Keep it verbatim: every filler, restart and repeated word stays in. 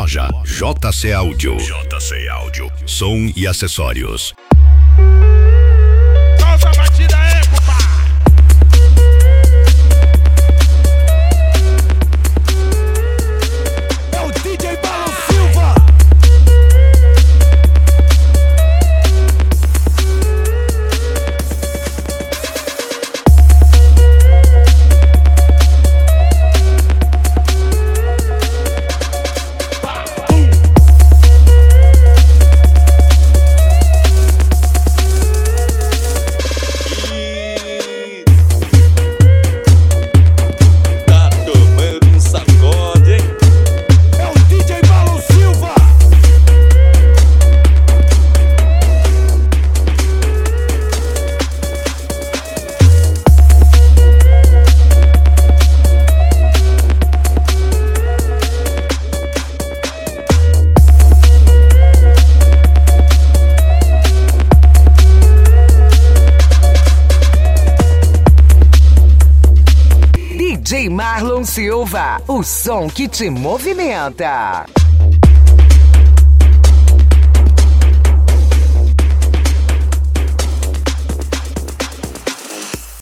loja J C Áudio. J C Áudio. Som e acessórios. Solta a batida aí, compadre. É o D J Balão Silva. D J Marlon Silva, o som que te movimenta.